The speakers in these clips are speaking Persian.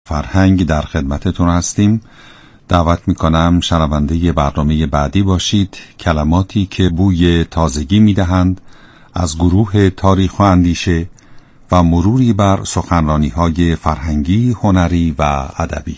فرهنگ در خدمتتون هستیم. دعوت میکنم شنونده برنامه بعدی باشید. کلماتی که بوی تازگی میدهند از گروه تاریخ و اندیشه و مروری بر سخنرانی‌های فرهنگی، هنری و ادبی.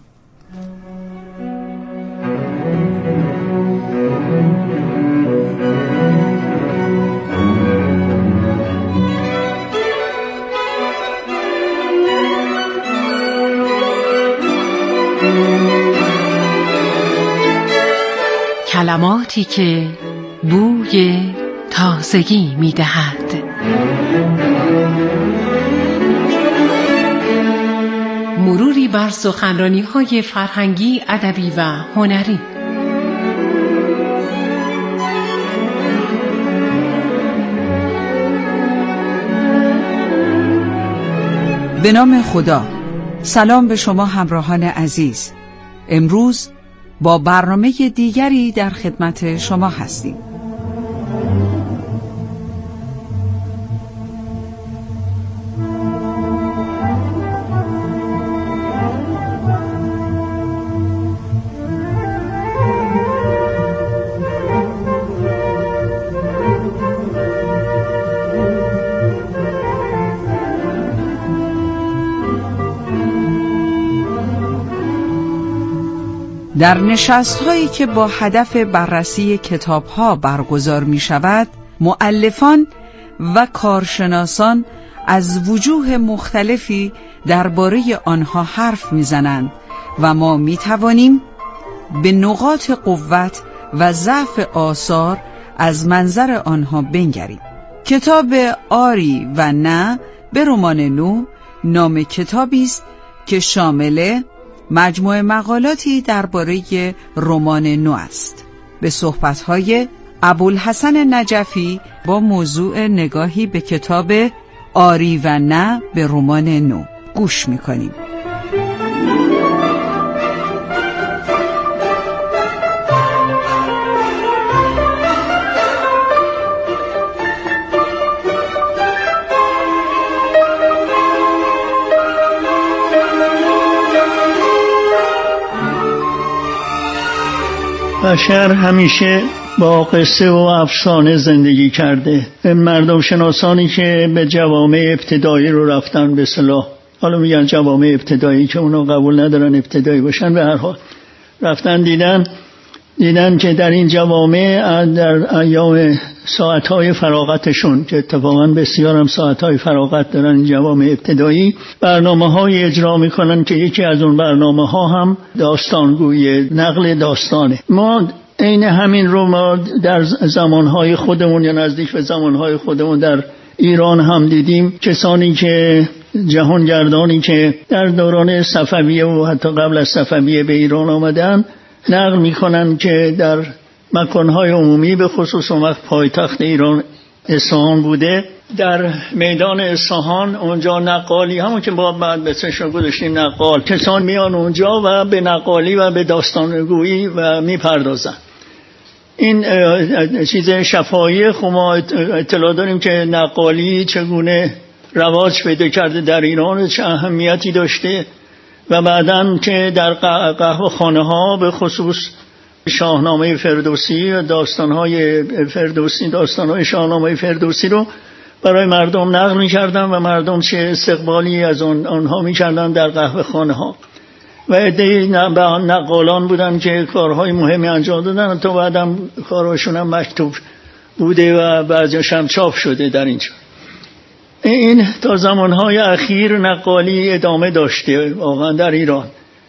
کلماتی که بوی تازگی می‌دهد. مروری بر سخنرانی‌های فرهنگی، ادبی و هنری. به نام خدا. سلام به شما همراهان عزیز. امروز با برنامه دیگری در خدمت شما هستیم. در نشست‌هایی که با هدف بررسی کتاب‌ها برگزار می‌شود، مؤلفان و کارشناسان از وجوه مختلفی درباره آنها حرف می‌زنند و ما می‌توانیم به نقاط قوت و ضعف آثار از منظر آنها بنگریم. کتاب آری و نه به رمان نو نام کتابی است که شامل مجموعه مقالاتی درباره رمان نو است. به صحبت‌های ابوالحسن نجفی با موضوع نگاهی به کتاب آری و نه به رمان نو گوش می‌کنیم. بشر همیشه با قصه و افسانه زندگی کرده. مردم شناسانی که به جوامع ابتدایی رو رفتن، به اصطلاح حالا میگن جوامع ابتدایی که اونا قبول ندارن ابتدایی باشن، به هر حال رفتن دیدن که در این جوامع در ایام ساعتهای فراغتشون که اتفاقا بسیار هم ساعتهای فراغت دارن این جوامع ابتدایی، برنامه‌های اجرا میکنن که یکی از اون برنامه‌ها هم داستانگویی، نقل داستانه. ما عین همین رو ما در زمانهای خودمون یا نزدیک به زمانهای خودمون در ایران هم دیدیم. کسانی که جهانگردانی که در دوران صفویه و حتی قبل از صفویه به ایران آمدن نقل میکنن که در مکانهای عمومی، به خصوص وقت پایتخت ایران اصفهان بوده، در میدان اصفهان اونجا نقالی، همون که بعد به چشم گذاشتیم نقال، کسان میان اونجا و به نقالی و به داستانگویی و میپردازن. این چیز شفاهی. خب ما اطلاع داریم که نقالی چگونه رواج پیدا کرده در ایران، چه اهمیتی داشته و بعداً که در قهوه خانه ها به خصوص شاهنامه فردوسی و داستانهای فردوسی، داستانهای شاهنامه فردوسی رو برای مردم نقل می‌کردن و مردم چه استقبالی از آنها می‌کردن در قهوه خانه ها. و عده‌ای نقالان بودن که کارهای مهمی انجام دادن، تا بعدم کارهاشون هم مکتوب بوده و بعضیش هم چاپ شده در اینجا. این تا زمانهای اخیر نقالی ادامه داشته واقعا در ایران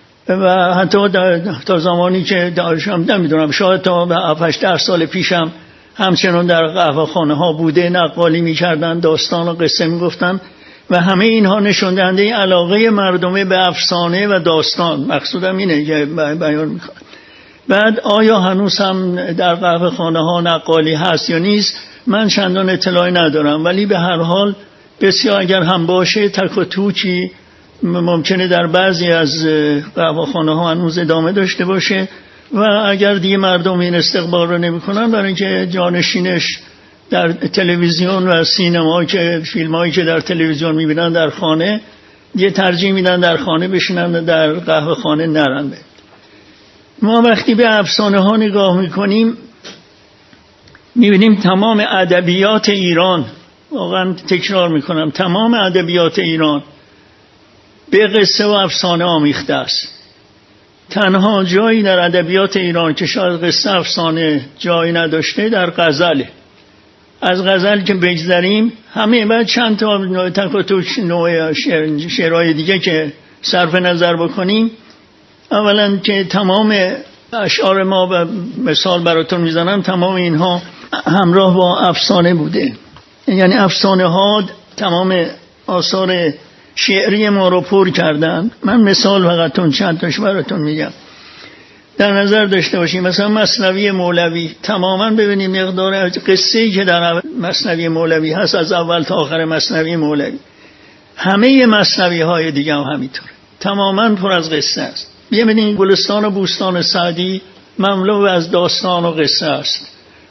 و حتی تا زمانی که داشتم نمیدونم، شاید تا 7-8 سال پیشم همچنان در قهوه خانه ها بوده، نقالی میکردن، داستان و قصه میگفتن و همه اینها نشون دهنده علاقه مردمه به افسانه و داستان. مقصودم اینه که بیان میکنم. بعد آیا هنوز هم در قهوه خانه ها نقالی هست یا نیست من چندان اطلاعی ندارم، ولی به هر حال بسیار اگر هم باشه تک و توکی ممکنه در بعضی از قهوه‌خانه ها هنوز ادامه داشته باشه و اگر دیگه مردم این استقبال رو نمی‌کنن، برای اینکه جانشینش در تلویزیون و سینما که فیلمایی که در تلویزیون می‌بینن در خانه یه ترجیح میدن در خانه بشینن و در قهوه خانه نرن. ما وقتی به افسانه ها نگاه میکنیم میبینیم تمام ادبیات ایران، واقعا تکرار میکنم، تمام ادبیات ایران به قصه و افسانه آمیخته است. تنها جایی در ادبیات ایران که شاید قصه افسانه جایی نداشته در غزله. از غزل که بگذریم همه بعد چند تا نوع شعرهای دیگه که صرف نظر بکنیم، اولا که تمام اشعار ما و مثال براتون میزنم تمام اینها همراه با افسانه بوده. یعنی افسانه ها تمام آثار شعری ما رو پر کردن. من مثال فقط چند تاش براتون میگم. در نظر داشته باشیم مثلا مثنوی مولوی، تماما ببینیم مقدار قصه‌ای که در مثنوی مولوی هست از اول تا آخر مثنوی مولوی، همه مثنوی های دیگه هم همینطوره، تماما پر از قصه است. ببینید گلستان و بوستان سعدی مملو از داستان و قصه است.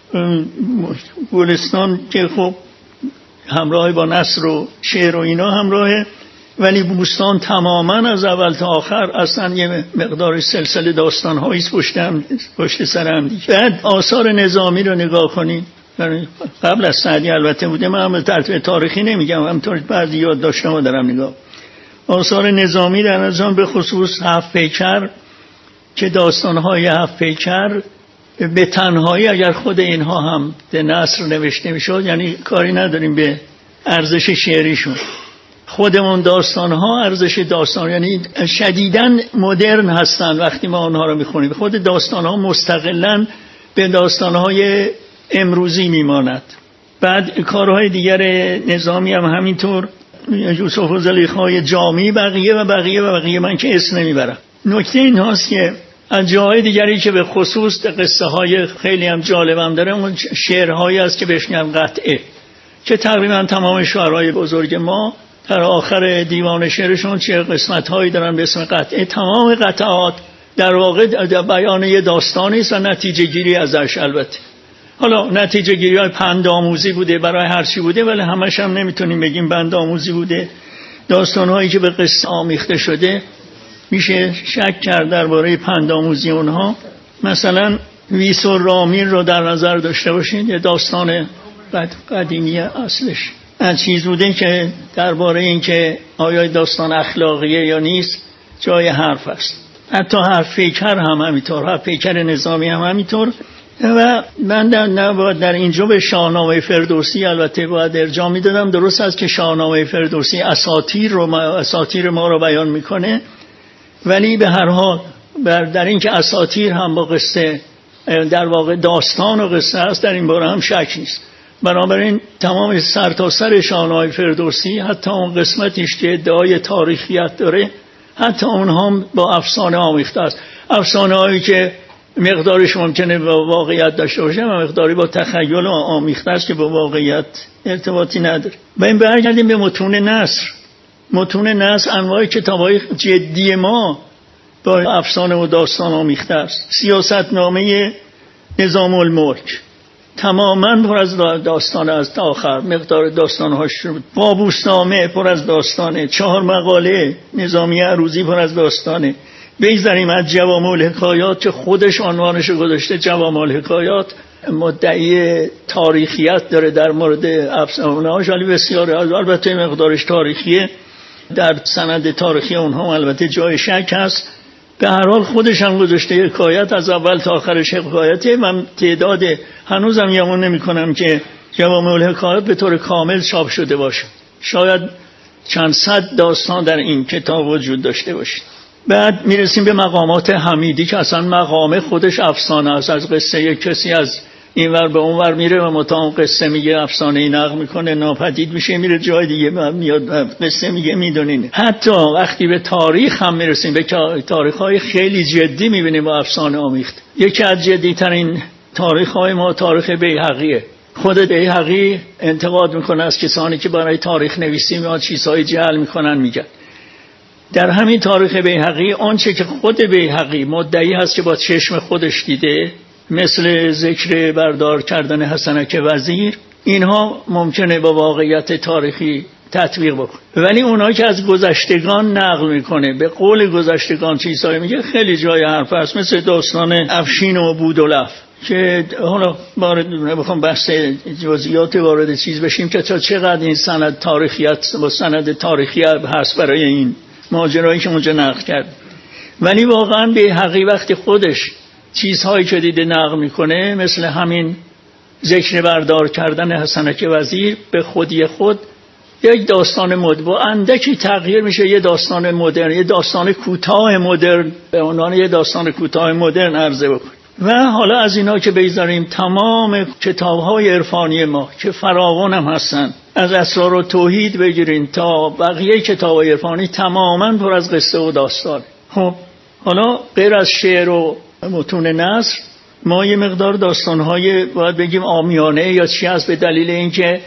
گلستان که خب همراه با نثر و شعر و اینا همراهه، ولی بوستان تماما از اول تا آخر اصلا یه مقدار سلسله داستان هایی پشت سر هم دیگه. بعد آثار نظامی رو نگاه کنید، قبل از سعدی البته بوده، من هم ترتیب تاریخی نمیگم، همطور بعد یاد داشتم دارم نگاه. آثار نظامی در نظام به خصوص هفت پیکر که داستان‌های هفت پیکر به تنهایی اگر خود اینها هم به نثر نوشته میشد، یعنی کاری نداریم به ارزش شعریشون، خودمون داستان‌ها ارزش داستان، یعنی شدیداً مدرن هستن وقتی ما اونها رو میخونیم. خود داستان‌ها مستقلاً به داستان‌های امروزی میماند. بعد کارهای دیگر نظامی هم همینطور، یوسف و زلیخای جامی، بقیه من که اسم نمیبرم. نکته این هاست که از جاهای دیگری که به خصوص قصه های خیلی هم جالبم داره، اون شعرهایی است که بهش میگن قطعه، که تقریبا تمام شعرهای بزرگ ما در آخر دیوان شعرشون چه قسمت هایی دارن به اسم قطعه. تمام قطعات در واقع بیان یه داستانی است و نتیجه گیری ازش. البته حالا نتیجه گیری های پند آموزی بوده برای هر چی بوده، ولی همش هم نمیتونیم بگیم پند آموزی بوده. داستان هایی که به قصه آمیخته شده میشه شک کرد درباره پند آموزی اونها. مثلا ویس و رامین رو در نظر داشته باشید، یه داستان قدیمی اصلش از چیز بوده که درباره این که آیا داستان اخلاقیه یا نیست جای حرف است. حتی حرف پیکر هم همینطور، حرف پیکر نظامی هم همینطور. و من در اینجا به شاهنامه فردوسی البته باید ارجاع میدادم. درست است که شاهنامه فردوسی اساطیر ما رو بیان میکنه، ولی به هر حال در این که اساطیر هم با قصه در واقع داستان و قصه است، در این باره هم شک نیست. بنابراین تمام سرتاسر شاهنامه فردوسی، حتی اون قسمتیش که ادعای تاریخیت داره، حتی اونها هم با افسانه آمیخته است. افسانه هایی که مقدارش ممکنه با واقعیت داشته باشه و مقداری با تخیل آمیخته است که با واقعیت ارتباطی نداره. و این برگردیم به متون نثر. متون نثر انواع کتاب‌های جدی ما با افسانه و داستان آمیخته است. سیاستنامه نظام الملک تماما پر از داستان از تا آخر، مقدار داستان‌هاش شد. قابوسنامه پر از داستانه، 4 مقاله نظامی عروضی پر از داستانه. بگذاریم از جوامع الحکایات که خودش عنوانش گذاشته جوامع الحکایات، مدعی تاریخیت داره در مورد افسانه‌هاش، ولی بسیار البته مقدارش تاریخیه، در سند تاریخی اونها البته جای شک هست. به هر حال خودش هم گذاشته حکایت، از اول تا آخرش حکایته. من تعداد هنوزم یمون نمی کنم که جوامع الحکایات به طور کامل چاپ شده باشه. شاید چند صد داستان در این کتاب وجود داشته باشه. بعد میرسیم به مقامات حمیدی که اصلا مقام خودش افسانه است. از قصه یک کسی از این ور به اون ور میره و متام قصه میگه، افسانه ای نقل میکنه، ناپدید میشه، میره جای دیگه میاد قصه میگه. میدونین حتی وقتی به تاریخ هم میرسیم، به تاریخ‌های خیلی جدی میبینیم با افسانه آمیخته. یکی از جدی‌ترین تاریخ‌های ما تاریخ بیهقیه. خود بیهقی انتقاد میکنه از کسانی که برای تاریخ نویسی میاد چیزهای جعل میکنن. میگن در همین تاریخ بیهقی آنچه که خود بیهقی مدعی هست که با چشم خودش دیده، مثل ذکر بردار کردن حسنک وزیر، اینها ممکنه با واقعیت تاریخی تطبیق بکن. ولی اونایی که از گذشتگان نقل میکنه، به قول گذشتگان چیزایی میگه، خیلی جای حرف هست، مثل داستان افشین و بودلف که حالا بخوام بحث جزئیات وارد چیز بشیم که تا چقدر این سند تاریخیت با سند تاریخی هست برای این ماجرایی که اونجا نقل کرد. ولی واقعا به حقیقت وقتی خودش چیزهایی که دیده نقل میکنه، مثل همین ذکر بردار کردن حسنک وزیر، به خودی خود یک داستان مدرن اندکی تغییر میشه، یه داستان مدرن، یه داستان کوتاه مدرن به عنوان یه داستان کوتاه مدرن عرضه بکن. و حالا از اینا که بگذاریم، تمام کتاب‌های عرفانی ما که فراوان هم هستن، از اسرار و توحید بگیرین تا بقیه کتاب‌های عرفانی، تماماً پر از قصه و داستان. خب حالا غیر از شعر و متون نثر، ما یه مقدار داستان‌های باید بگیم عامیانه یا چی هست، به دلیل اینکه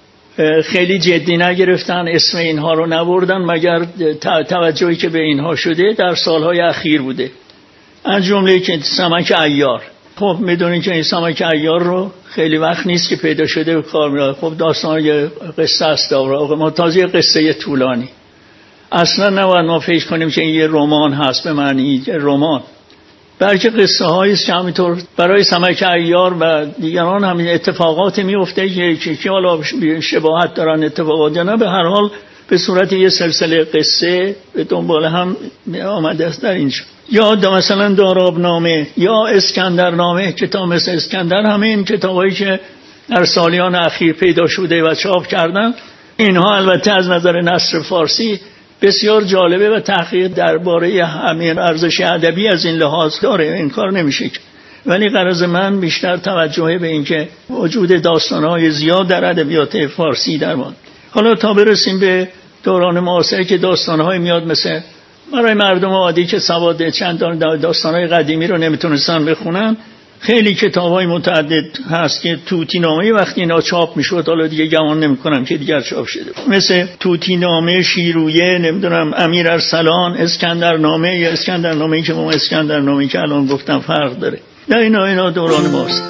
خیلی جدی نگرفتن، اسم اینها رو نبردن، مگر توجهی که به اینها شده در سالهای اخیر بوده. از جمله که سمک عیار، خب میدونین که این سمک عیار رو خیلی وقت نیست که پیدا شده به کار میاد. خب داستان یه قصه است، ما تازه قصه طولانی، اصلا نباید ما فکر کنیم که این یه رمان هست به معنی رمان، بلکه قصه هایی است که همینطور برای سمک عیار و دیگران همین اتفاقات میفته که حالا شباهت دارن اتفاقات یا نه، به هر حال به صورت یه سلسله قصه به دنبال هم آمده است در اینجا. یا مثلا دارابنامه یا اسکندرنامه، کتاب مثل اسکندر، همین کتابایی که در سالیان اخیر پیدا شده و چاپ کردن، اینها البته از نظر نثر فارسی بسیار جالبه و تحقیق درباره همین ارزش ادبی از این لحاظ داره، این کار نمیشه. ولی غرض من بیشتر توجه به این که وجود داستان‌های زیاد در ادبیات فارسی در ما. حالا تا برسیم به دوران معاصر که داستان‌های میاد مثل برای مردم عادی که سواد چند داستان‌های قدیمی رو نمیتونستن بخونن، خیلی کتاب‌های متعدد هست که توتی‌نامه وقتی اینا چاپ میشد، حالا دیگه گمان نمی‌کنم که دیگر چاپ شده، مثل توتی‌نامه، شیرویه، نمیدونم امیر ارسلان، اسکندرنامه یا اسکندرنامه‌ای که با اسکندرنامه‌ای که الان گفتم فرق داره. در اینا دوران ماست.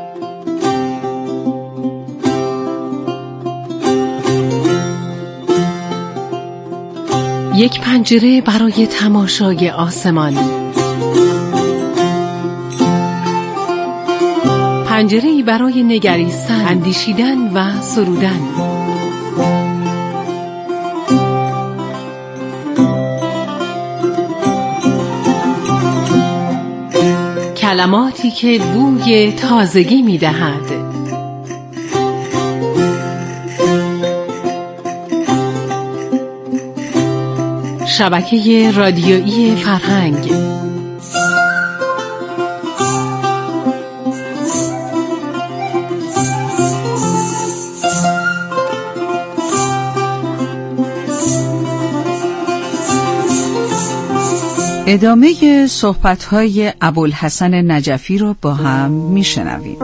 یک پنجره برای تماشای آسمان، پنجره‌ای برای نگریستن، اندیشیدن و سرودن. کلماتی که بوی تازگی می‌دهد. شبکه رادیویی فرهنگ. ادامه صحبت‌های ابوالحسن نجفی رو با هم میشنویم.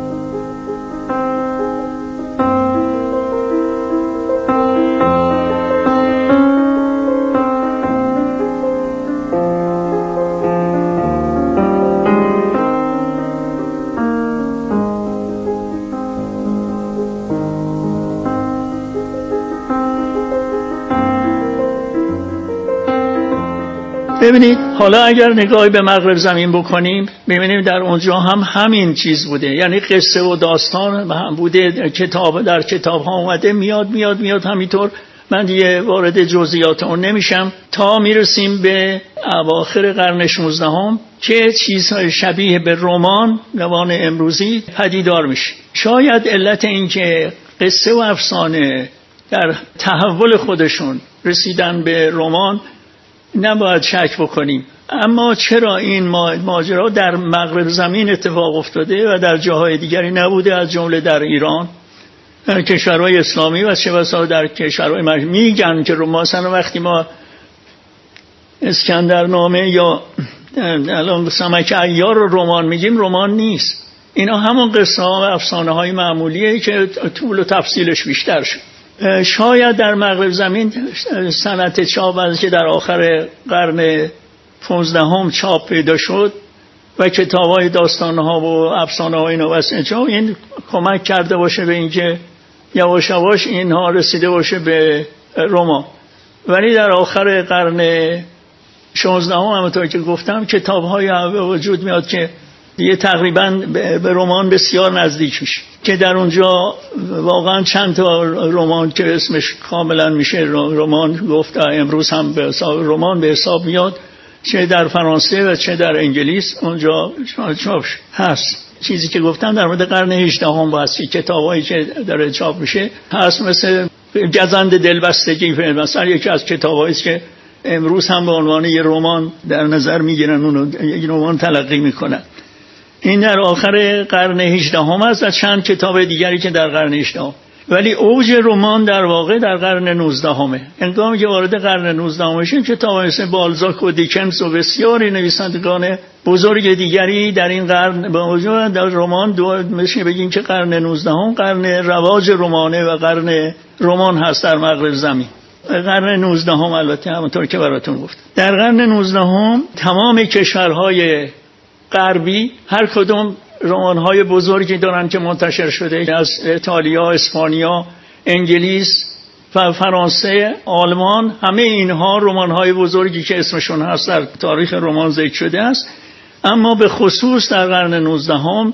ببینید، حالا اگر نگاهی به مغرب زمین بکنیم، ببینیم در اونجا هم همین چیز بوده، یعنی قصه و داستان هم بوده، کتاب در کتاب ها اومده، میاد همینطور. من دیگه وارد جزئیات اون نمیشم تا میرسیم به اواخر قرن 16 که چیزهای شبیه به رمان امروزی پدیدار میشه. شاید علت این که قصه و افسانه در تحول خودشون رسیدن به رمان نباید شک بکنیم، اما چرا این ماجرا در مغرب زمین اتفاق افتاده و در جاهای دیگری نبوده، از جمله در ایران، در کشورهای اسلامی و چه بسا در کشورهای میگن که مثلا وقتی ما اسکندرنامه یا الان سمک عیار رو رمان میگیم، رمان نیست، اینا همون قصه ها و افسانه های معمولیه که طول و تفصیلش بیشتر شد. شاید در مغرب زمین صنعت چاپ از که در آخر قرن 15 چاپ پیدا شد و کتاب‌های داستان‌ها و افسانه‌های نوسته چاپ، این کمک کرده باشه به اینکه یواش یواش اینها رسیده باشه به رمان. ولی در آخر قرن 16 همونطور که گفتم کتاب‌های وجود میاد که دیگه تقریبا به رمان بسیار نزدیک میشه، که در اونجا واقعا چند تا رمان که اسمش کاملا میشه رمان گفت، امروز هم به حساب رمان به حساب میاد، چه در فرانسه و چه در انگلیس اونجا چاپ هست. چیزی که گفتم در مورد قرن 18 هم واسه کتابایی که داره چاپ میشه هست، مثل گزند دلبستگی مثلا یکی از کتابایی است که امروز هم به عنوان یه رمان در نظر میگیرن، اونو یک رمان تلقی میکنن. این در آخر قرن 18 هم است و چند کتاب دیگری که در قرن 18 هم. ولی اوج رمان در واقع در قرن 19 همه. هنگامی که وارد قرن 19 میشیم کتاب مثل بالزاک و دیکنز و بسیاری نویسندگان بزرگ دیگری در این قرن به وجود در رمان میشه بگیم که قرن 19 هم قرن رواج رمانه و قرن رمان هست در مغرب زمین. قرن 19 هم البته همونطور که براتون گفت در قرن 19 هم تمام کشورهای غربی هر کدوم رمان‌های بزرگی دارن که منتشر شده، از ایتالیا، اسپانیا، انگلیس و فرانسه، آلمان، همه اینها رمان‌های بزرگی که اسمشون هست در تاریخ رمان ذکر شده است. اما به خصوص در قرن 19 هم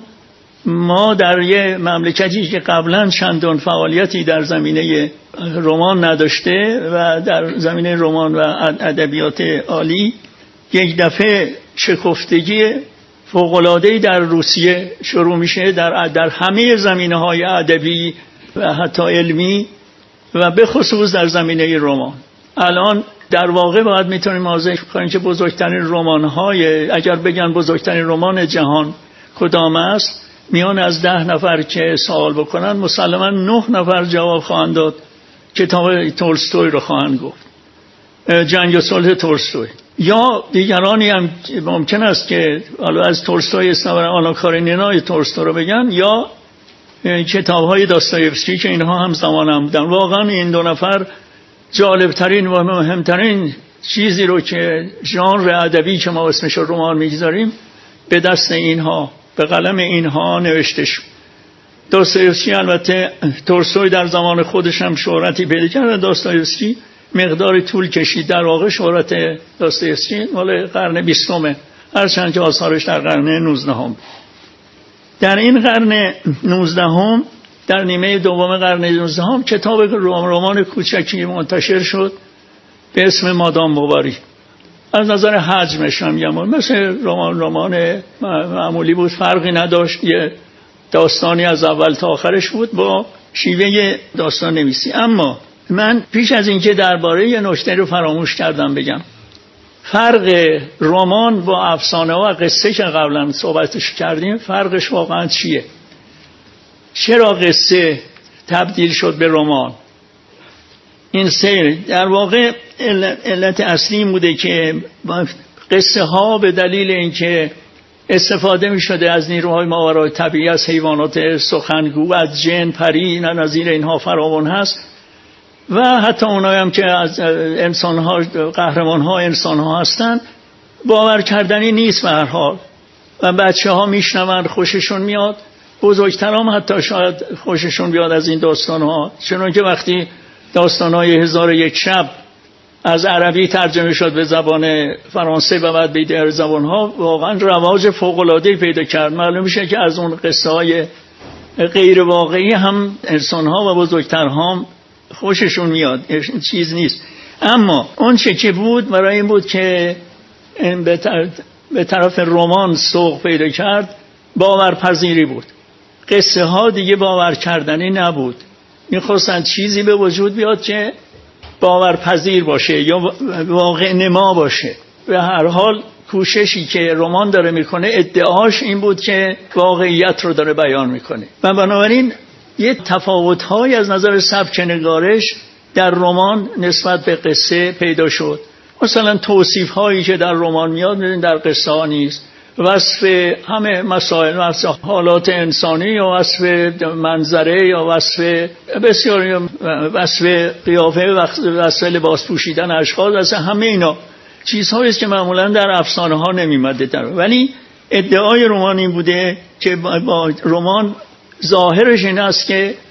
ما در یه مملکتی که قبلا چندان فعالیتی در زمینه رمان نداشته و در زمینه رمان و ادبیات عالی یک دفعه شکفتگی فوق‌العاده‌ای در روسیه شروع میشه در همه زمینه‌های ادبی و حتی علمی و به خصوص در زمینه رمان. الان در واقع باید میتونیم واضح کنیم که بزرگترین رمان‌های، اگر بگن بزرگترین رمان جهان کدام است، میان از 10 نفر که سوال بکنن مسلماً 9 نفر جواب خواهند داد کتاب تولستوی رو خواهند گفت، جنگ و صلح تولستوی. یا دیگرانی هم ممکن است که حالا از تولستوی استفاده آنا کارینینای تولستوی رو بگن، یا کتاب‌های داستایوفسکی که اینها هم زمان هم بودن. واقعا این دو نفر جالبترین و مهمترین چیزی رو که ژانر ادبی که ما اسمش رو رمان میگذاریم به دست اینها، به قلم اینها نوشته شد. داستایوفسکی البته تولستوی در زمان خودش هم شهرتی پیدا کرد، داستایوفسکی مقدار طول کشید. در واقع شهرت داستایوفسکی مال قرن 20 هرچند که آثارش در قرن 19 هم. در این قرن 19 هم در نیمه دوم قرن 19 هم کتاب رمان کوچکی منتشر شد به اسم مادام بواری. از نظر حجمش هم میگم مثل رمان معمولی بود، فرقی نداشت، یه داستانی از اول تا آخرش بود با شیوه داستان نویسی. اما من پیش از اینکه درباره یه نکته رو فراموش کردم بگم، فرق رمان با افسانه و قصه که قبلا صحبتش کردیم فرقش واقعا چیه؟ چرا قصه تبدیل شد به رمان؟ این سیر در واقع علت اصلی این بوده که قصه ها به دلیل اینکه استفاده می شده از نیروهای ماورای طبیعی، از حیوانات سخنگو، از جن، پری، نظیر اینها فراوان هست و حتی اونایی هم که از انسان ها، قهرمان ها انسان ها هستن، باور کردنی نیست به هر حال و بچه ها میشنون خوششون میاد، بزرگترام حتی شاید خوششون بیاد از این داستان ها. چنانکه وقتی داستان های 1001 شب از عربی ترجمه شد به زبان فرانسه و بعد به دیگر زبان ها، واقعا رواج فوق العاده پیدا کرد. معلوم میشه که از اون قصه های غیر واقعی هم انسان ها و بزرگترها خوششون میاد، چیز نیست. اما اون چه که بود برای این بود که به طرف رمان سوق پیدا کرد، باورپذیری بود. قصه ها دیگه باور کردنی نبود، میخواستن چیزی به وجود بیاد که باورپذیر باشه یا واقع نما باشه. به هر حال کوششی که رمان داره میکنه ادعاش این بود که واقعیت رو داره بیان میکنه و بنابراین یه تفاوت‌های از نظر سبک نگارش در رمان نسبت به قصه پیدا شد. مثلا توصیف‌هایی که در رمان میاد می‌بینید در قصه ها نیست. وصف همه مسائل، وصف حالات انسانی یا وصف منظره یا وصف بسیاری، وصف قیافه، وصف لباس پوشیدن اشخاص، وصف همه اینا چیزهایی است که معمولا در افسانه ها نمی‌آمده. ولی ادعای رمان این بوده که با رمان ظاهرش این است که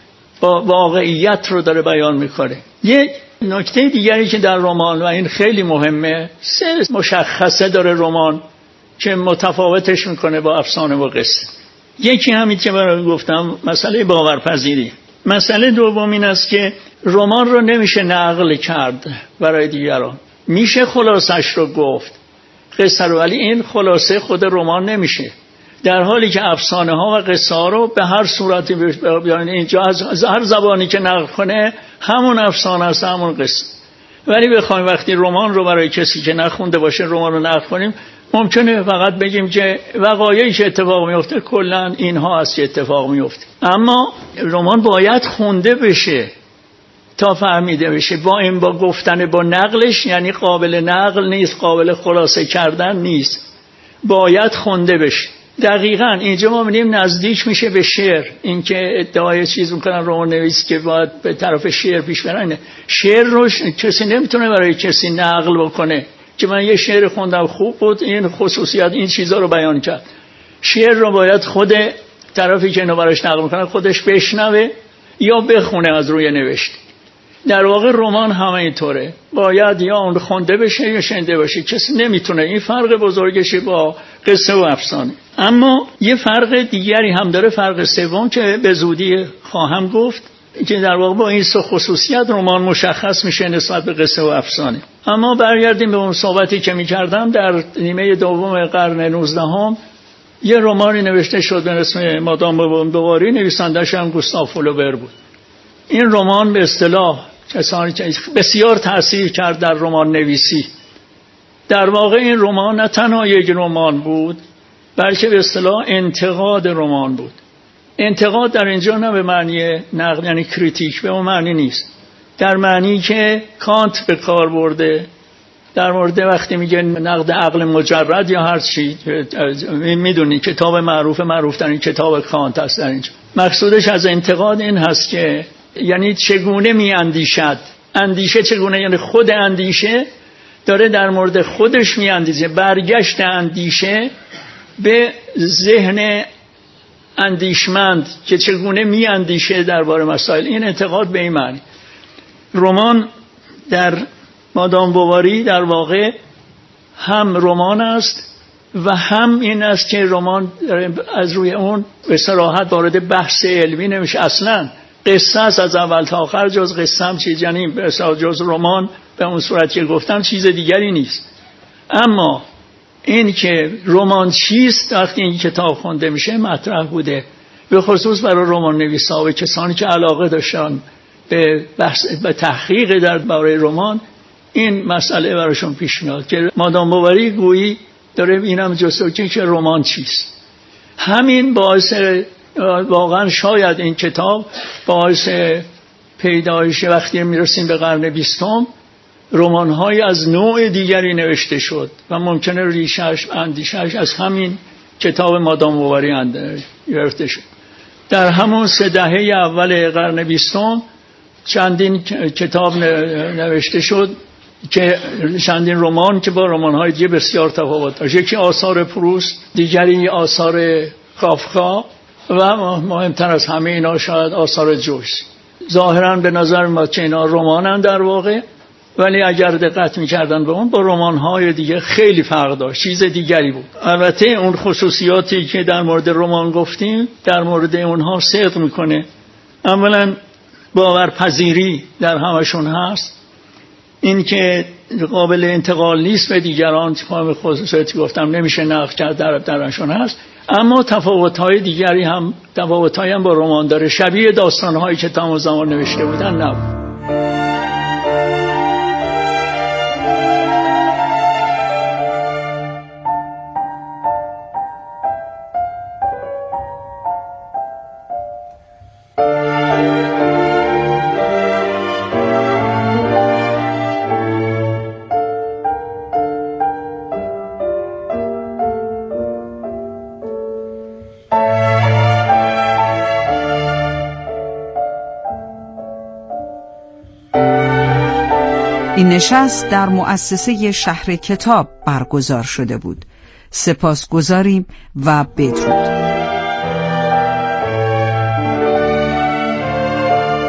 با واقعیت رو داره بیان میکنه. یک نکته دیگری که در رمان و این خیلی مهمه، 3 مشخصه داره رمان که متفاوتش میکنه با افسانه و قصه. یکی همین که برای گفتم مسئله باورپذیری. مسئله دوم این است که رمان رو نمیشه نقل کرد برای دیگران، میشه خلاصش رو گفت قصه رو، ولی این خلاصه خود رمان نمیشه، در حالی که افسانه ها و قصه ها رو به هر صورتی بیان اینجا از هر زبانی که نقل کنه همون افسانه است، همون قصه. ولی بخوایم وقتی رمان رو برای کسی که نخونده باشه رمان رو نقل کنیم، ممکنه فقط بگیم که وقایعی که اتفاق میفته کلا اینها است که اتفاق میفته، اما رمان باید خونده بشه تا فهمیده بشه. با این با گفتن با نقلش یعنی قابل نقل نیست، قابل خلاصه کردن نیست، باید خونده بشه. دقیقاً اینجا ما می‌بینیم نزدیک میشه به شعر. این که ادعای چیز میکنن رمان نویس که باید به طرف شعر پیش برن، شعر رو کسی نمیتونه برای کسی نقل بکنه که من یه شعر خوندم خوب بود، این خصوصیت این چیزا رو بیان کرد. شعر رو باید خود طرفی که اینو براش نقل میکنه خودش بشنوه یا بخونه از روی نوشته. در واقع رمان همه اینطوره، باید یا اون خونده بشه یا شنیده بشه، کسی نمیتونه. این فرق بزرگشه با قصه و افسانه. اما یه فرق دیگری هم داره، فرق سوم که به زودی خواهم گفت، که در واقع با این 3 خصوصیت رمان مشخص میشه نسبت به قصه و افسانه. اما برگردیم به اون صحبتی که میکردم. در نیمه دوم قرن 19 یه رمانی نوشته شد به اسم مادام بواری، نویسندش هم گوستاو فلوبر بود. این رمان به اصطلاح کسانی که بسیار تأثیر کرد در رمان نویسی. در واقع این رمان نه تنها یک رمان بود، بلکه به اصطلاح انتقاد رمان بود. انتقاد در اینجا نه به معنی نقد یعنی کریتیک، به اون معنی نیست، در معنی که کانت به کار برده در مورد وقتی میگه نقد عقل مجرد یا هر چی، میدونی کتاب معروف ترین کتاب کانت است در اینجا. مقصودش از انتقاد این هست که یعنی چگونه میاندیشد، اندیشه چگونه، یعنی خود اندیشه داره در مورد خودش میاندیشه، برگشت اندیشه به ذهن اندیشمند که چگونه میاندیشه درباره مسائل. این انتقاد به این معنی. رمان در مادام بواری در واقع هم رمان است و هم این است که رمان از روی اون به صراحت وارد بحث علمی نمیشه. اصلا قصه است از اول تا آخر، جز قصه هم چیز، یعنی جز رمان به اون صورت که گفتم چیز دیگری نیست. اما این که رمان چیست وقتی این کتاب خونده میشه مطرح بوده، به خصوص برای رمان نویسا و کسانی که علاقه داشتن به بحث به تحقیق درباره رمان، این مسئله براشون پیش میاد که مادام بواری گویی داره اینم جستجو که رمان چیست. همین باعث واقعا شاید این کتاب باعث پیدایش وقتی میرسیم به قرن 20 رمان‌های از نوع دیگری نوشته شد و ممکنه ریشش اندیشش از همین کتاب مادام بواری گرفته شد. در همون 3 دهه اول قرن 20 چندین کتاب نوشته شد که چندین رمان که با رمان‌های دیگه بسیار تفاوت داشت. یکی آثار پروست، دیگری آثار کافکا و مهمتر از همه اینا شاید آثار جویس. ظاهراً به نظر میاد که اینا رمانن در واقع، ولی اگر دقت می‌کردن به اون با رمان‌های دیگه خیلی فرق داشت، چیز دیگری بود. البته اون خصوصیاتی که در مورد رمان گفتیم در مورد اونها صدق میکنه. اولا باورپذیری در همشون هست، این که قابل انتقال نیست به دیگران، که خصوصیاتی گفتم نمیشه نقد کرد درشون هست. اما تفاوت‌های دیگری هم با رمان داره، شبیه داستان‌هایی که تمام زمان نوشته بودن نبود. این نشست در مؤسسه شهر کتاب برگزار شده بود. سپاسگزاریم و بدرود.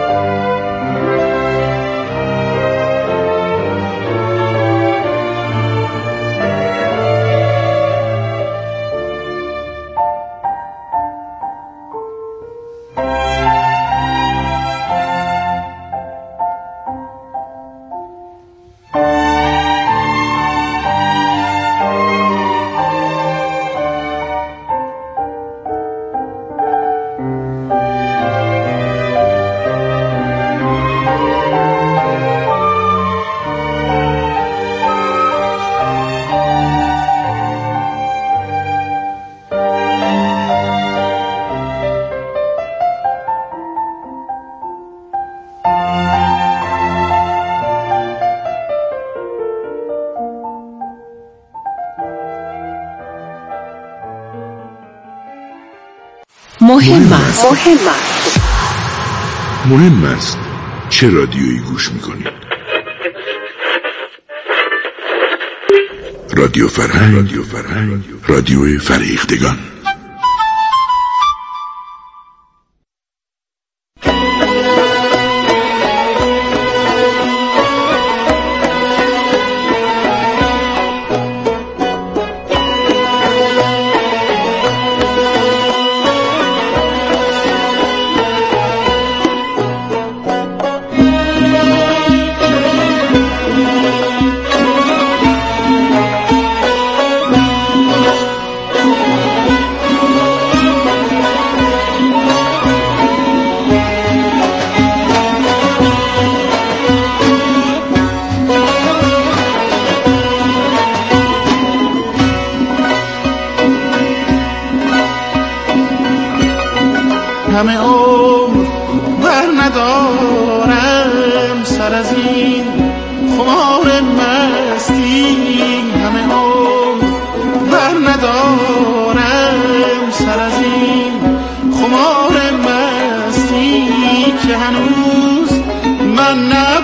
مهم است. مهم است چه رادیویی گوش میکنید. رادیو فرهنگ، رادیو فرهیختگان. همه عمر بر ندارم سر از این خمار مستی، همه عمر بر ندارم سر از این خمار مستی که هنوز من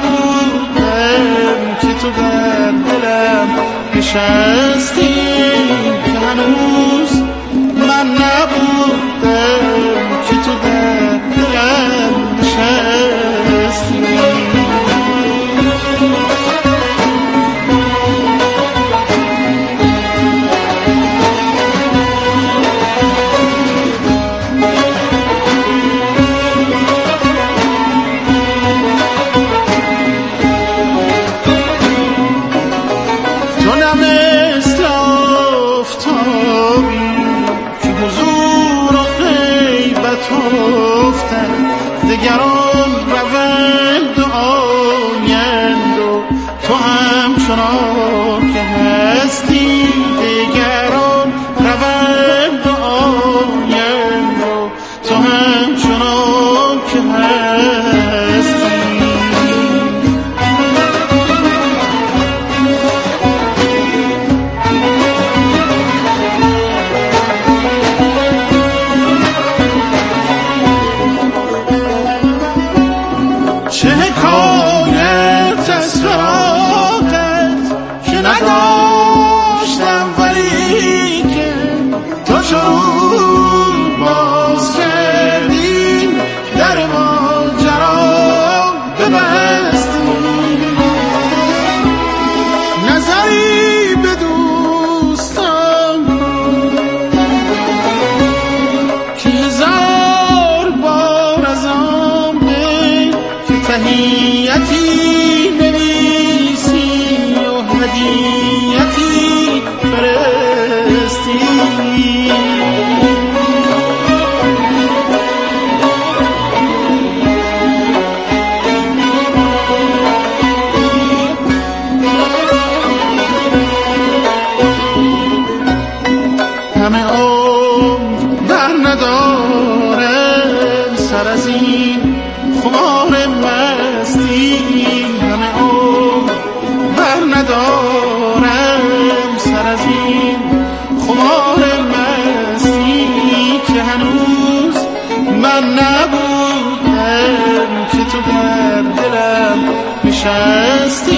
نبودم که تو در دلم نشستی، که هنوز من نبودم که تو در دلم نشستی. تو نه مثل آفتابی که حضور و غیبت افتد، دگران روند و آیند و تو همچنان که هستی، دگران روند و آیند و تو همچنان که هستی. چه حکایت از فراقت که نداشتم، ولی که تو چون باز کردیم در ماجرا ببستی، نظری به دوستان که هزار بار از آن به که تحییتی نویسی و هدیتی فرستی. همه عمر بر ندارم سر از این خمار مستی، همه عمر بر ندارم سر از این خمار مستی که هنوز من نبودم که تو در دلم نشستی.